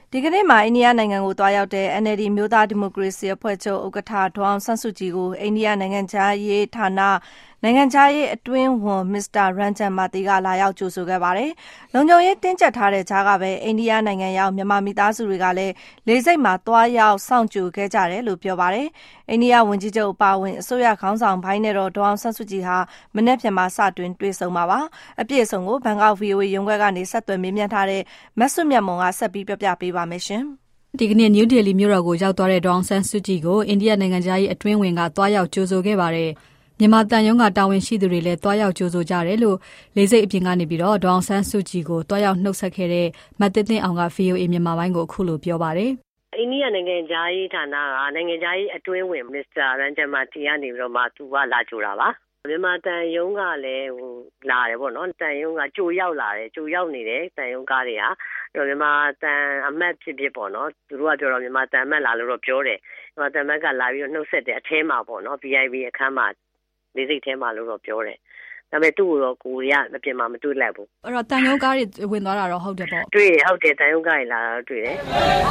ဒီကနေ့မှာအိန္ဒိယနိုင်ငံကိုသွားရောက်တဲ့ NLD မျိုးသားဒီမိုကရေစီအဖွဲ့ချုပ်ဥက္ကဋ္ဌဒေါ်အောင်ဆန်းစုကြည်ကိုအိန္ဒိယနိုင်ငံခြားရေးဌာနနိုင်ငံခြားရေးအတွင်းဝန်မစ္စတာရန်ဂျန်မာတီကလာရောက်ကြိုဆိုခဲ့ပါတယ်။လုံခြုံရေးတင်းကျပ်ထားတဲ့ကြားကပဲအိန္ဒိယနိုင်ငံရောက်မြန်မာမိသားစုတွေကလည်းလေဆိပ်မှာသွားရောက်စောင့်ကြိုခဲ့ကြတယ်လို့ပြောပါတယ်။အိန္ဒိယဝန်ကြီးချုပ်အပါအဝင်အစိုးရခေါင်းဆောင်ပိုင်းနဲ့တော့ဒေါ်အောင်ဆန်းစုကြည်ဟာမနေ့ပြန်မှာစတင်တွေ့ဆုံမှာပါ။အပြည့်အစုံကိုဘန်ကောက် VOA ရုံးခွဲကနေဆက်သွယ်မေးမြန်းထားတဲ့မဆုမြတ်မွန်ကဆက်ပြီးပြောပြပေးပါမယ်ရှင်။ဒီကနေ့နယူးဒေလီမြို့တော်ကိုရောက်သွားတဲ့ဒေါ်အောင်ဆန်းစုကြည်ကိုအိန္ဒိယနိုင်ငံခြားရေးအတွင်းဝန်ကသွားရောက်ကြိုဆိုခဲ့ပါတယ်။မြန်မာတန်ယုံကတာဝန်ရှိသူတွေလည်းတွားရောက်ကြိုဆိုကြတယ်လို့လေဆိပ်အပြင်ကနေပြီးတော့ဒေါအောင်ဆန်းစုကြည်ကိုတွားရောက်နှုတ်ဆက်ခဲ့တဲ့မတ်တင်အောင်က VOA မြန်မာပိုင်းကိုအခုလိုပြောပါတယ်။အိန္ဒိယနိုင်ငံသားရေးဌာနကနိုင်ငံသားရေးအတွင်းဝင်မစ္စတာရန်ဂျန်မာတီကနေပြီးတော့မှသူကလာကြိုတာပါ။မြန်မာတန်ယုံကလည်းလာတယ်ပေါ့နော်။တန်ယုံကကြိုရောက်လာတယ်ကြိုရောက်နေတယ်တန်ယုံကားတွေကမြန်မာတန်အမတ်ဖြစ်ပေါ့နော်။သူတို့ကပြောတော့မြန်မာတန်အမတ်လာလို့တော့ပြောတယ်။မြန်မာတန်အမတ်ကလာပြီးတော့နှုတ်ဆက်တယ်အထဲမှာပေါ့နော် VIP အခန်းမှာလေစိတ်ထဲမှာလို့တော့ပြောတယ်။ဒါပေမဲ့သူ့ကိုတော့ကိုရီးယားအပြင်မှာမတွေ့လိုက်ဘူး။အဲ့တော့တန်ယုံကားတွေဝင်သွားတာတော့ဟုတ်တယ်ပေါ့။တွေ့တယ်ဟုတ်တယ်တန်ယုံကားတွေလာတာတော့တွေ့တယ်။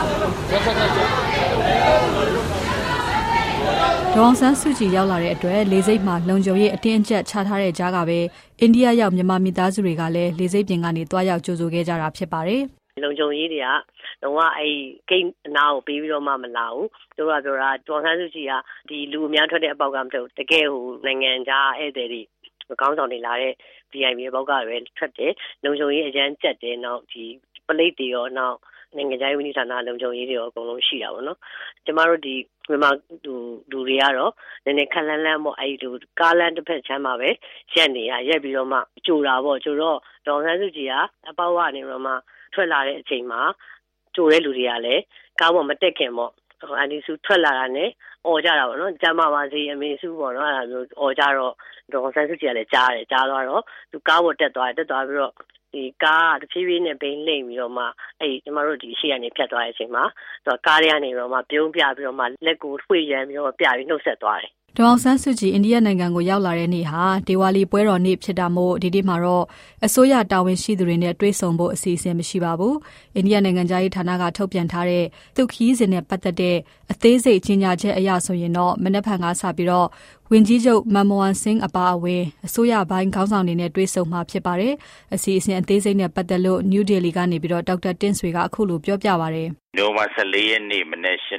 ဒေါအောင်ဆန်းစုကြည်ရောက်လာတဲ့အတွက်လေဆိပ်မှာလုံခြုံရေးအတင်းအကျပ်ချထားတဲ့ကြားကပဲအိန္ဒိယရောက်မြန်မာမိသားစုတွေကလည်းလေဆိပ်ပြင်ကနေတွားရောက်ကြိုဆိုခဲ့ကြတာဖြစ်ပါတယ်။လုံခြုံရေးတွေကတော့အဲ့ဂိတ်အနာကိုပေးပြီးတော့မှမလာဘူးသူတို့ကပြောတာဒေါ်ဆန်းစုကြည်ကဒီလူအများထွက်တဲ့အပေါက်ကမဟုတ်တကယ်ဟိုနိုင်ငံခြားဧည့်သည်တွေခေါင်းဆောင်တွေလာတဲ့ VIP အပေါက်ကပဲထွက်တယ်လုံခြုံရေးအရန်ကျက်တယ်နောက်ဒီပလိတ်တွေရောနောက်နိုင်ငံခြားရေးဝန်ကြီးဌာနလုံခြုံရေးတွေရောအကုန်လုံးရှိတာပေါ့နော်ကျမတို့ဒီမြန်မာလူတွေကတော့နည်းနည်းခက်လန်းလန်းပေါ့အဲ့ဒီကားလမ်းတစ်ဖက်ချမ်းမှာပဲရက်နေရက်ပြီးတော့မှကြိုတာပေါ့ကြိုတော့ဒေါ်ဆန်းစုကြည်ကအပေါက်ကနေတော့မှထွက်လာတဲ့အချိန်မှာကြိုတဲ့လူတွေကလည်းကားပေါ်မတက်ခင်ပေါ့အန်ဒီစုထွက်လာတာနဲ့អော်ကြတာပေါ့နော်ကျမပါစီအမေစုပေါ့နော်အဲ့ဒါမျိုးអော်ကြတော့ဒေါ်ဆန်းစုကြည်ကလည်းကြားတယ်ကြားသွားတော့သူကားပေါ်တက်သွားပြီးတော့ဒီကားတဖြည်းဖြည်းနဲ့ဘိန်းလိမ့်ပြီးတော့မှအဲ့ကျမတို့ဒီရှေ့ကနေဖြတ်သွားတဲ့အချိန်မှာသူကားထဲကနေတော့မှပြုံးပြပြီးတော့မှလက်ကိုထွေရမ်းပြီးတော့ပြပြီးနှုတ်ဆက်သွားတယ်ဒေါအောင်ဆန်းစုကြည်အိန္ဒိယနိုင်ငံကိုရောက်လာတဲ့နေ့ဟာဒေဝါလီပွဲတော်နေ့ဖြစ်တာမို့ဒီနေ့မှာတော့အစိုးရတာဝန်ရှိသူတွေနဲ့တွေ့ဆုံဖို့အစီအစဉ်မရှိပါဘူး။အိန္ဒိယနိုင်ငံသားရေးဌာနကထုတ်ပြန်ထားတဲ့သူခီးစဉ်နဲ့ပတ်သက်တဲ့အသေးစိတ်ကြေညာချက်အရဆိုရင်တော့မနက်ဖြန်ကစပြီးတော့ဝန်ကြီးချုပ်မန်မိုဟန်ဆင်းအပါအဝင်အစိုးရပိုင်းခေါင်းဆောင်တွေနဲ့တွေ့ဆုံမှာဖြစ်ပါတယ်။အစီအစဉ်အသေးစိတ်နဲ့ပတ်သက်လို့နယူးဒေလီကနေပြီးတော့ဒေါက်တာတင်းဆွေကအခုလိုပြောပြပါရတယ်။နိုဝင်ဘာ14ရက်နေ့မနက်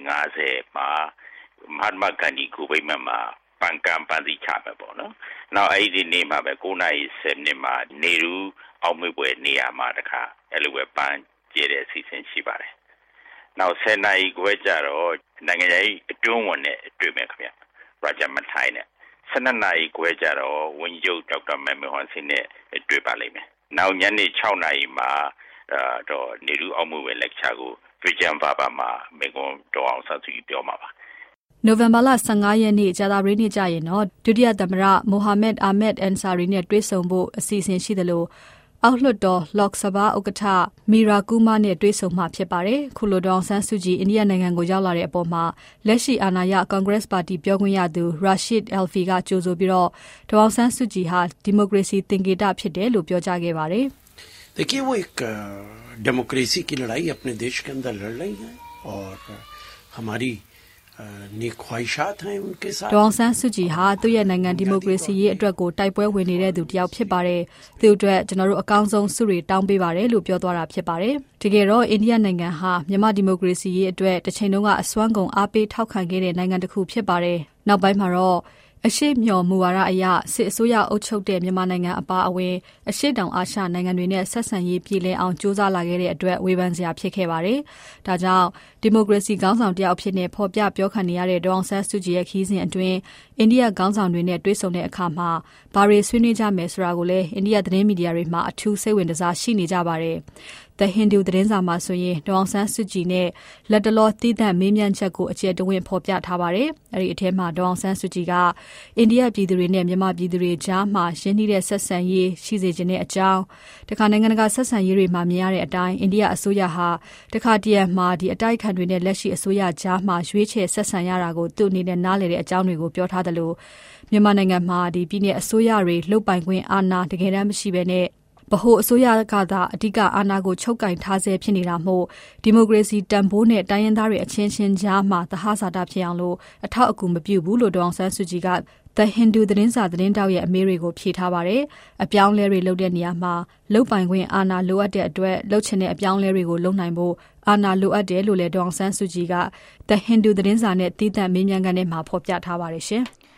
8:50မှာမဟာတမဂန္ဒီကိုဗိမာန်မှာပန်ကန်ပန်စီချမယ်ပေါ့နော်။နောက်အဲ့ဒီနေ့မှာပဲ9:10မှာနေရူအောင်မွေးပွဲနေရာမှာတခါအဲ့လိုပဲပန်းကျဲတဲ့အစီအစဉ်ရှိပါတယ်။နောက်10နာရီခွဲကျတော့နိုင်ငံရေးအတွင်းဝန်နဲ့တွေ့မယ်ခင်ဗျ။ရာဂျမထိုင်းနဲ့12နာရီခွဲကျတော့ဝန်ကြီးချုပ်ဒေါက်တာမန်မွန်ဆင်းနဲ့တွေ့ပါလိမ့်မယ်။နောက်ညနေ6နာရီမှာတော့နေရူအောင်မွေးပွဲလက်ချာကိုဗီဂျန်ဘာဘာမှာမေကွန်တော်အောင်ဆက်စီပြောမှာပါနိုဝင်ဘာလ15ရက်နေ့ကြာသပတေးနေ့ကျရင်တော့ဒုတိယသမ္မတမိုဟာမက်အာမက်အန်ဆာရီနဲ့တွေ့ဆုံဖို့အစီအစဉ်ရှိတယ်လို့အောက်လွှတ်တော်လော့ကဆဘာဥက္ကဋ္ဌမီရာကူမာနဲ့တွေ့ဆုံမှာဖြစ်ပါတယ်။ခုလိုဒေါအောင်ဆန်းစုကြည်အိန္ဒိယနိုင်ငံကိုရောက်လာတဲ့အပေါ်မှာလက်ရှိအာဏာရကွန်ဂရက်ပါတီပြောခွင့်ရသူရာရှစ်အယ်ဖီကကြိုဆိုပြီးတော့ဒေါအောင်ဆန်းစုကြည်ဟာဒီမိုကရေစီသင်္ကေတဖြစ်တယ်လို့ပြောကြားခဲ့ပါတယ်။ देखिए वो एक डेमोक्रेसी की लड़ाई अपने देश के अंदर लड़ रही है और हमारी ဒေါအောင်ဆန်းစုကြည်ဟာသူ့ရဲ့နိုင်ငံဒီမိုကရေစီရေးအတွက်ကိုတိုက်ပွဲဝင်နေတဲ့သူတစ်ယောက်ဖြစ်ပါတယ်။သူ့အတွက်ကျွန်တော်တို့အကောင်းဆုံးဆုတွေတောင်းပေးပါတယ်လို့ပြောသွားတာဖြစ်ပါတယ်။တကယ်တော့အိန္ဒိယနိုင်ငံဟာမြန်မာဒီမိုကရေစီရေးအတွက်တစ်ချိန်လုံးကအစွမ်းကုန်အားပေးထောက်ခံခဲ့တဲ့နိုင်ငံတစ်ခုဖြစ်ပါတယ်။နောက်ပိုင်းမှာတော့အရှိမျှော်မူဝါဒအရစစ်အစိုးရအုပ်ချုပ်တဲ့မြန်မာနိုင်ငံအပါအဝင်အရှိတောင်အာရှနိုင်ငံတွေနဲ့ဆက်ဆံရေးပြည်လည်အောင်ကြိုးစားလာခဲ့တဲ့အတွက်ဝေဖန်စရာဖြစ်ခဲ့ပါတယ်။ဒါကြောင့်ဒီမိုကရေစီခေါင်းဆောင်တယောက်ဖြစ်နေဖော်ပြပြောခံနေရတဲ့ဒေါအောင်ဆန်းစုကြည်ရဲ့ခီးစဉ်အတွင်းအိန္ဒိယခေါင်းဆောင်တွေနဲ့တွေ့ဆုံတဲ့အခါမှာဘာတွေဆွေးနွေးကြမယ်ဆိုတာကိုလည်းအိန္ဒိယသတင်းမီဒီယာတွေမှာအထူးစိတ်ဝင်စားရှိနေကြပါတယ်။ The Hindu သတင်းစာမှာဆိုရင်ဒေါအောင်ဆန်းစုကြည်နဲ့လက်တလောတည်တံ့မေးမြန်းချက်ကိုအကျယ်တဝင့်ဖော်ပြထားပါတယ်။အဲဒီအထက်မှာဒေါအောင်ဆန်းစုကြည်ကအိန္ဒိယပြည်သူတွေနဲ့မြန်မာပြည်သူတွေကြားမှာရင်းနှီးတဲ့ဆက်ဆံရေးရှိစေခြင်းတဲ့အကြောင်းတခါနိုင်ငံတကာဆက်ဆံရေးတွေမှာမြင်ရတဲ့အတိုင်းအိန္ဒိယအစိုးရဟာတခါတရံမှာဒီအတိုက်ခံတွေနဲ့လက်ရှိအစိုးရကြားမှာရွေးချယ်ဆက်ဆံရတာကိုသူ့အနေနဲ့နားလည်တဲ့အကြောင်းတွေကိုပြောထားသလိုမြန်မာနိုင်ငံမှာဒီပြည်내အစိုးရတွေလှုပ်ပိုင်ခွင့်အာဏာတကယ်တမ်းမရှိဘဲနဲ့ဗဟိုအစိုးရကသာအဓိကအာဏာကိုချုပ်ကင်ထားဆဲဖြစ်နေတာမို့ဒီမိုကရေစီတန်ဖိုးနဲ့တိုင်းရင်းသားတွေအချင်းချင်းကြားမှာသဟဇာတဖြစ်အောင်လို့အထောက်အကူမပြုဘူးလို့ဒေါအောင်ဆန်းစုကြည်ကThe Hindu သတင်းစာသတင်းတောက်ရဲ့အမေတွေကိုဖြေထားပါတယ်။အပြောင်းလဲတွေလုပ်တဲ့နေရာမှာလုတ်ပိုင်ခွင့်အာဏာလိုအပ်တဲ့အတွက်လှုပ်ချင်တဲ့အပြောင်းလဲတွေကိုလုပ်နိုင်ဖို့အာဏာလိုအပ်တယ်လို့လည်းဒေါအောင်ဆန်းစုကြည်က The Hindu သတင်းစာနဲ့တည်တံ့မေးမြန်းခန်းထဲမှာဖော်ပြထားပါတယ်ရှင်။